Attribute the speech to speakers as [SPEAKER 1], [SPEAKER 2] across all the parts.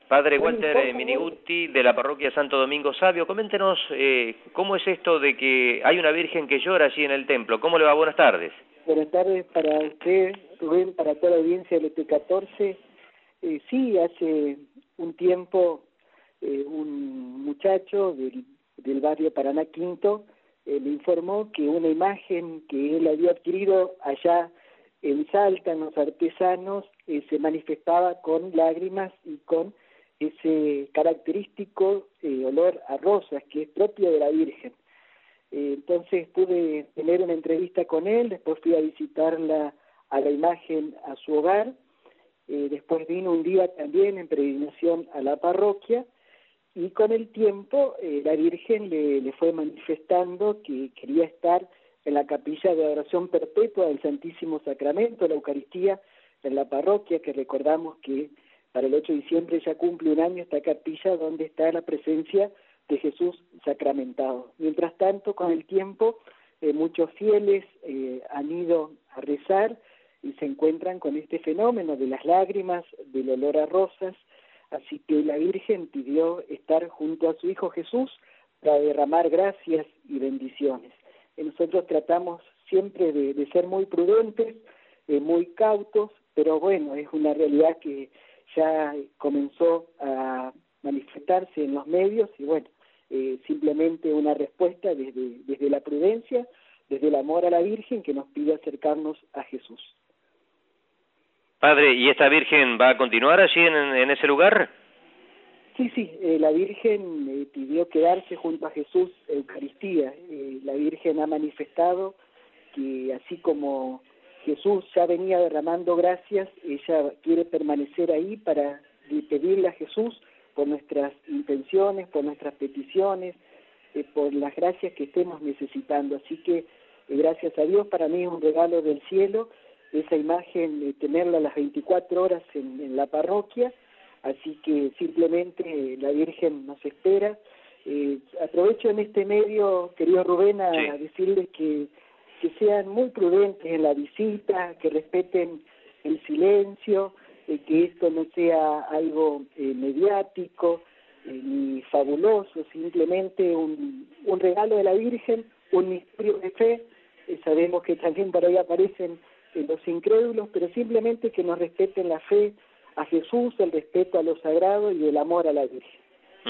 [SPEAKER 1] Padre Walter Minigutti, de la parroquia Santo Domingo Savio, coméntenos cómo es esto de que hay una Virgen que llora allí en el templo. ¿Cómo le va? Buenas tardes.
[SPEAKER 2] Buenas tardes para usted, Rubén, para toda la audiencia del ET14. Sí, hace un tiempo un muchacho del barrio Paraná Quinto me informó que una imagen que él había adquirido allá en Salta, en los artesanos, se manifestaba con lágrimas y con ese característico olor a rosas que es propio de la Virgen. Entonces pude tener una entrevista con él, después fui a visitarla a la imagen a su hogar, después vino un día también en peregrinación a la parroquia, y con el tiempo la Virgen le fue manifestando que quería estar en la capilla de adoración perpetua del Santísimo Sacramento, la Eucaristía, en la parroquia, que recordamos que para el 8 de diciembre ya cumple un año esta capilla donde está la presencia de Jesús sacramentado. Mientras tanto, con el tiempo, muchos fieles han ido a rezar y se encuentran con este fenómeno de las lágrimas, del olor a rosas, así que la Virgen pidió estar junto a su Hijo Jesús para derramar gracias y bendiciones. Nosotros tratamos siempre de ser muy prudentes, muy cautos, pero bueno, es una realidad que ya comenzó a manifestarse en los medios y bueno, simplemente una respuesta desde la prudencia, desde el amor a la Virgen que nos pide acercarnos a Jesús.
[SPEAKER 1] Padre, ¿y esta Virgen va a continuar allí en ese lugar?
[SPEAKER 2] Sí, la Virgen pidió quedarse junto a Jesús Eucaristía. La Virgen ha manifestado que así como Jesús ya venía derramando gracias, ella quiere permanecer ahí para pedirle a Jesús por nuestras intenciones, por nuestras peticiones, por las gracias que estemos necesitando. Así que gracias a Dios, para mí es un regalo del cielo esa imagen, tenerla las 24 horas en la parroquia, así que simplemente la Virgen nos espera. Aprovecho en este medio, querido Rubén, a decirles que sean muy prudentes en la visita, que respeten el silencio, que esto no sea algo mediático ni fabuloso, simplemente un regalo de la Virgen, un misterio de fe. Sabemos que también por ahí aparecen los incrédulos, pero simplemente que nos respeten la fe a Jesús, el respeto a lo sagrado y el amor a la Virgen.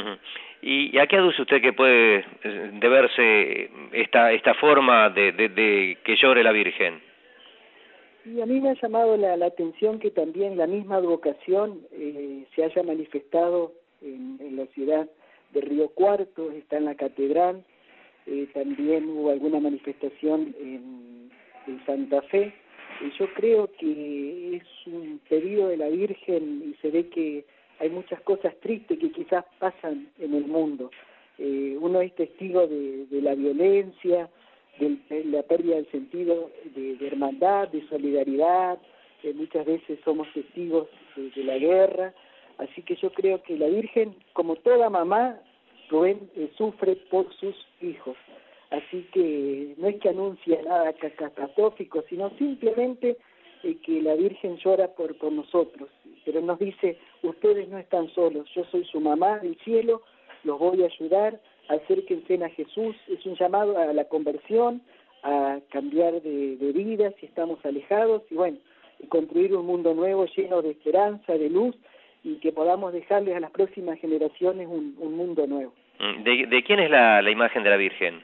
[SPEAKER 1] ¿Y a qué aduce usted que puede deberse esta forma de que llore la Virgen?
[SPEAKER 2] Y a mí me ha llamado la atención que también la misma advocación se haya manifestado en la ciudad de Río Cuarto, está en la catedral, también hubo alguna manifestación en Santa Fe. Yo creo que es un pedido de la Virgen y se ve que hay muchas cosas tristes que quizás pasan en el mundo. Uno es testigo de la violencia, de la pérdida del sentido de hermandad, de solidaridad, muchas veces somos testigos de la guerra, así que yo creo que la Virgen, como toda mamá, Rubén, sufre por sus hijos. Así que no es que anuncia nada catastrófico, sino simplemente que la Virgen llora por nosotros, pero nos dice, ustedes no están solos, yo soy su mamá del cielo, los voy a ayudar, acérquense a Jesús. Es un llamado a la conversión, a cambiar de vida si estamos alejados y bueno, y construir un mundo nuevo lleno de esperanza, de luz y que podamos dejarles a las próximas generaciones un mundo nuevo.
[SPEAKER 1] ¿De quién es la imagen de la Virgen?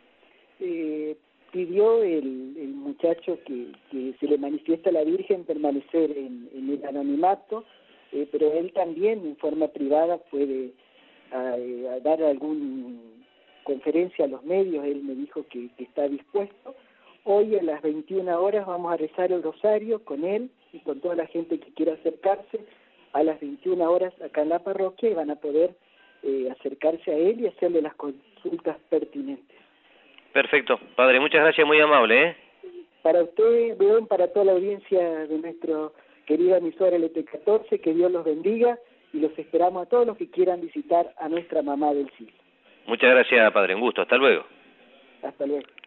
[SPEAKER 2] Pidió el muchacho que se le manifiesta a la Virgen permanecer en el anonimato, pero él también en forma privada puede a dar alguna conferencia a los medios. Él me dijo que está dispuesto. Hoy a las 21 horas vamos a rezar el rosario con él y con toda la gente que quiera acercarse a las 21 horas acá en la parroquia y van a poder acercarse a él y hacerle las consultas pertinentes.
[SPEAKER 1] Perfecto, padre, muchas gracias, muy amable.
[SPEAKER 2] Para usted, León, para toda la audiencia de nuestro querida emisora LT14, que Dios los bendiga y los esperamos a todos los que quieran visitar a nuestra mamá del cielo.
[SPEAKER 1] Muchas gracias, padre, un gusto, hasta luego.
[SPEAKER 2] Hasta luego.